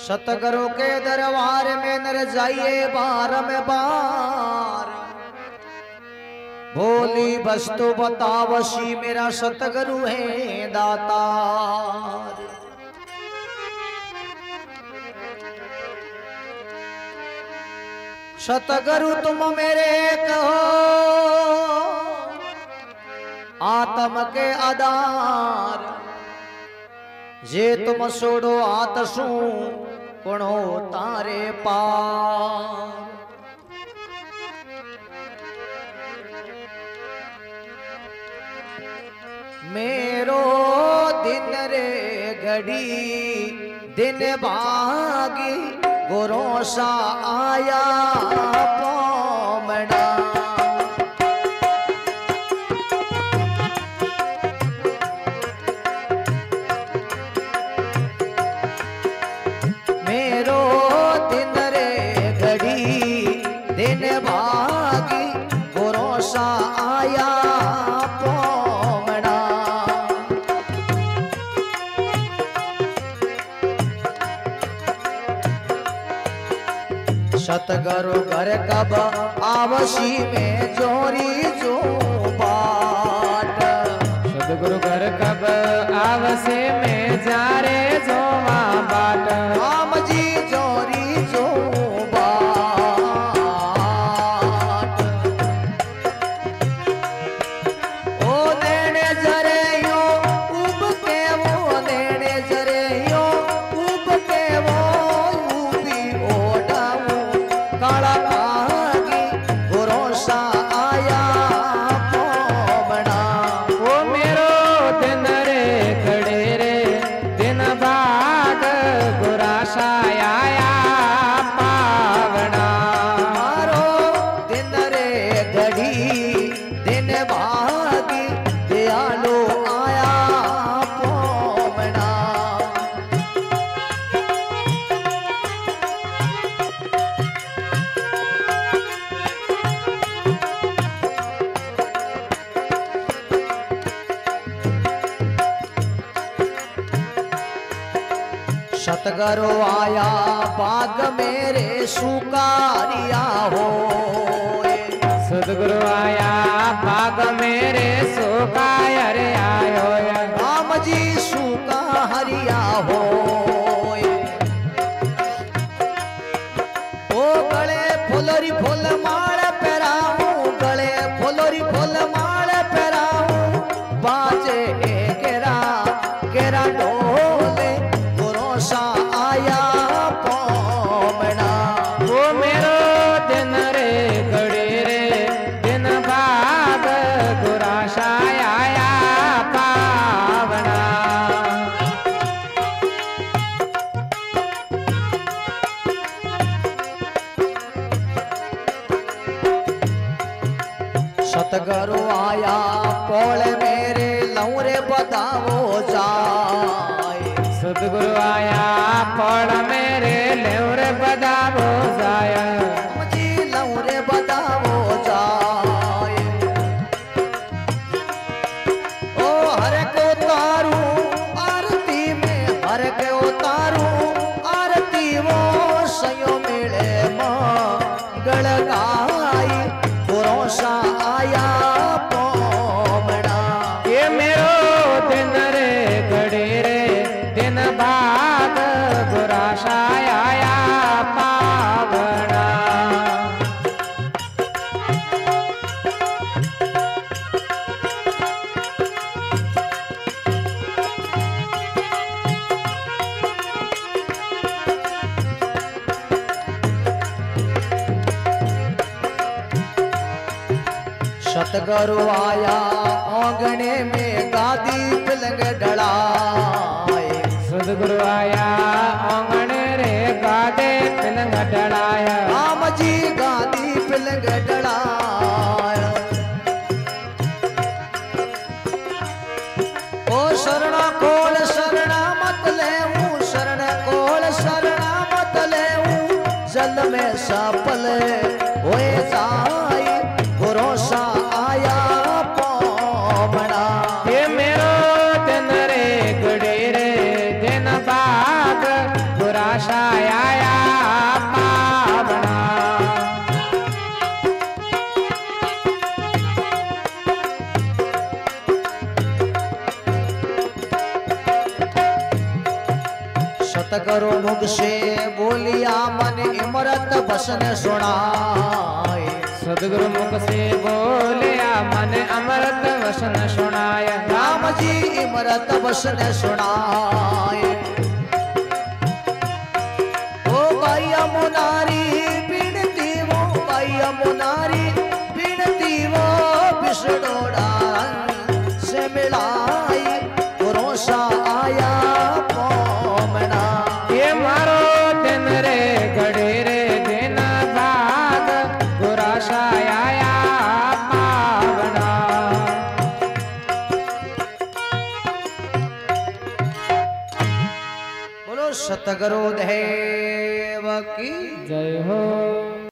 सतगुरु के दरबार में नर जाइए बारंबार। भोली वस्तु बतावसी मेरा सतगुरु है दातार। सतगुरु तुम मेरे कहो आत्म के आधार। जे तुम सोड़ो आतसू कुणो तारे पार। मेरो दिन रे घड़ी दिन भागी गुरों सा आया पोमड़ा। मेरो दिन रे घड़ी दिन भागी गुरों सा आया पोमड़ा। सतगुरु घर कब आवसी में जोरी जो बाट। सतगुरु घर कब आवसे में जा रे जोवा बाट। राम जी जोरी जो बाट। ओ नेने जरे यो उब के वो नेने जरे यो उब के वो उबी ओढ़ाऊ काला भागी गुरों सा आया पोमड़ा। वो मेरो दिन रे खड़े रे दिन भाग गुरासा आया पावना। मारो दिन रे घड़ी दिन भागी दयालु आया पोमड़ा। सतगुरु आया बाग मेरे सुकारिया हो। सतगुरु आया बाग मेरे सुकायर आयो। राम जी सुका हरिया हो। ओ गले फुलरी फूल माल पहराऊं गले फुलरी फूल माल पहराऊं। बाजे केरा केरा ढोले गुरों सा आया पोमड़ा। वो मेरो दिन रे घड़ी रे दिन भाग गुरासा आया पावना। सतगुरु आया पोल मेरे लौरे बताओ जाए। सतगुरु आया पौड़ मेरे लेवर बदावो जाया। जी लौरे बताओ जाए। ओ हर को तारू आरती में हर को तारू आरती वो सयो मेले मंगल गाई गुरों सा आया पोमड़ा। ये मेरो दिन रे घड़ी रे दिन भाग गुरासा आया पावना। सतगुरु आया आंगने में गादी पलंग डलाए। सतगुरु आया आंगन रे गादे पिलंग डलाया। राम जी गादी पलंग डलाया। ओ शरणा कोल शरणा मत लेऊं शरण कोल शरणा मत लेऊं। जल में सफल होए जाई गुरों सा आया पोमड़ा। ये मेरो दिन रे घड़ी रे दिन भाग गुरासा गुराशाय आया पावना। सतगुरु मुख से बोलिया मन इमरत बसन सुनाए। सदगुरु मुख से बोलिया मन अमृत वसन सुनाय। राम जी इमरत बसन सुनाए। ओ भाई मुनारी बिनती वो भाई मुनारी बिनती वो बिसड़ोड़ा से मिलाई रोसा आया पोमना। ये मारो दिन रे घड़े रे दिन भाग गुराशाय आया पावना। बोलो सतगुरु देव की जय हो।